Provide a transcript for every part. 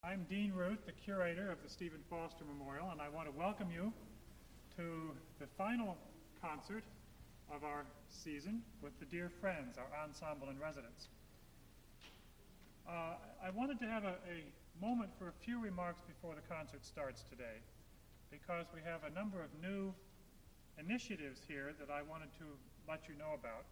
I'm Dean Root, the curator of the Stephen Foster Memorial, and I want to welcome you to the final concert of our season with the Dear Friends, our ensemble in residence. I wanted to have a moment for a few remarks before the concert starts today, because we have a number of new initiatives here that I wanted to let you know about.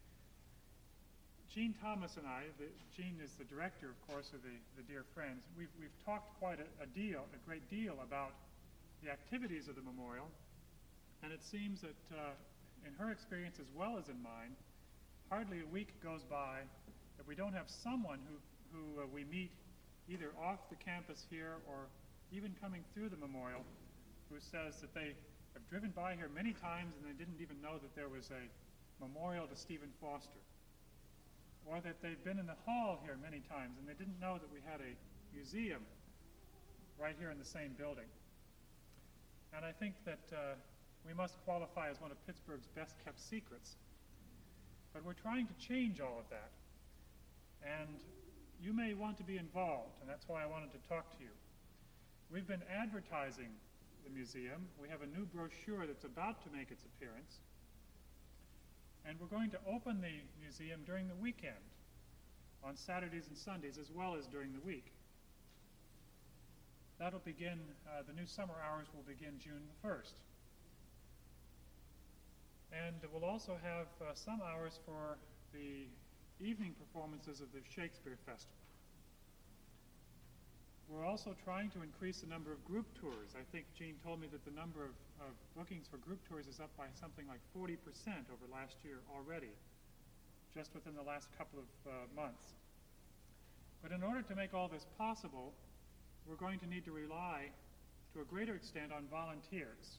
Gene Thomas and I, Gene is the director, of course, of the Dear Friends. We've talked quite a great deal about the activities of the memorial, and it seems that in her experience as well as in mine, hardly a week goes by that we don't have someone who we meet either off the campus here or even coming through the memorial who says that they have driven by here many times and they didn't even know that there was a memorial to Stephen Foster. Or that they've been in the hall here many times and they didn't know that we had a museum right here in the same building. And I think that we must qualify as one of Pittsburgh's best kept secrets. But we're trying to change all of that. And you may want to be involved, and that's why I wanted to talk to you. We've been advertising the museum. We have a new brochure that's about to make its appearance. And we're going to open the museum during the weekend, on Saturdays and Sundays, as well as during the week. That'll begin, the new summer hours will begin June the 1st. And we'll also have some hours for the evening performances of the Shakespeare Festival. We're also trying to increase the number of group tours. I think Gene told me that the number of bookings for group tours is up by something like 40% over last year already, just within the last couple of months. But in order to make all this possible, we're going to need to rely to a greater extent on volunteers.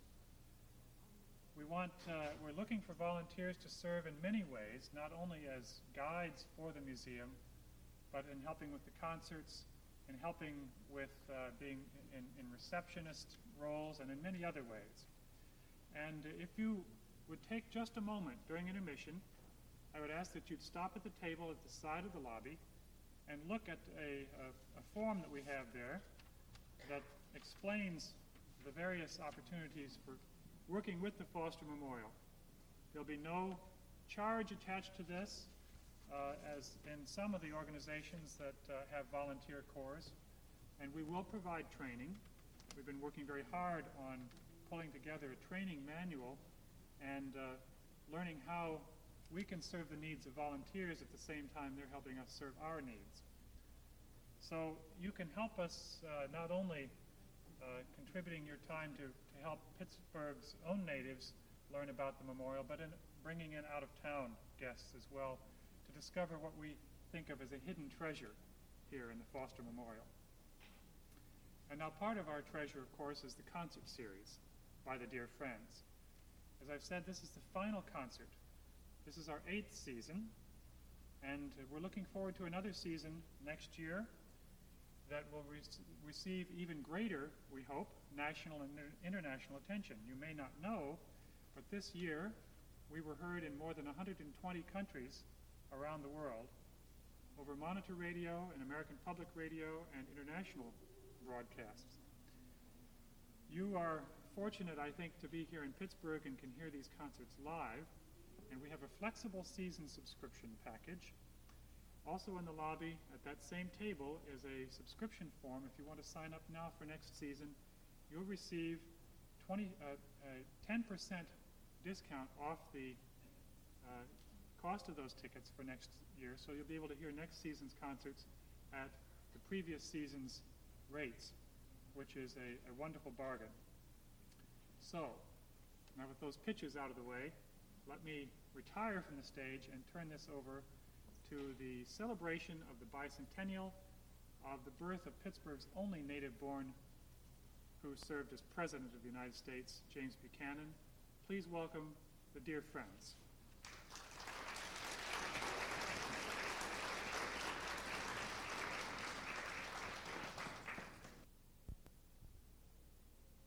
We're looking for volunteers to serve in many ways, not only as guides for the museum, but in helping with the concerts, in helping with being in receptionist roles, and in many other ways. And if you would take just a moment during intermission, I would ask that you'd stop at the table at the side of the lobby and look at a form that we have there that explains the various opportunities for working with the Foster Memorial. There'll be no charge attached to this, as in some of the organizations that have volunteer corps, and we will provide training. We've been working very hard on pulling together a training manual and learning how we can serve the needs of volunteers at the same time they're helping us serve our needs. So you can help us not only contributing your time to help Pittsburgh's own natives learn about the memorial, but in bringing in out-of-town guests as well to discover what we think of as a hidden treasure here in the Foster Memorial. And now part of our treasure, of course, is the concert series by the Dear Friends. As I've said, this is the final concert. This is our 8th season, and we're looking forward to another season next year that will receive even greater, we hope, national and international attention. You may not know, but this year we were heard in more than 120 countries around the world over Monitor Radio and American Public Radio and international broadcasts. You are fortunate, I think, to be here in Pittsburgh and can hear these concerts live, and we have a flexible season subscription package. Also in the lobby at that same table is a subscription form. If you want to sign up now for next season, you'll receive 10% discount off the cost of those tickets for next year, so you'll be able to hear next season's concerts at the previous season's rates, which is a wonderful bargain. So, now with those pitches out of the way, let me retire from the stage and turn this over to the celebration of the bicentennial of the birth of Pittsburgh's only native-born who served as President of the United States, James Buchanan. Please welcome the Dear Friends.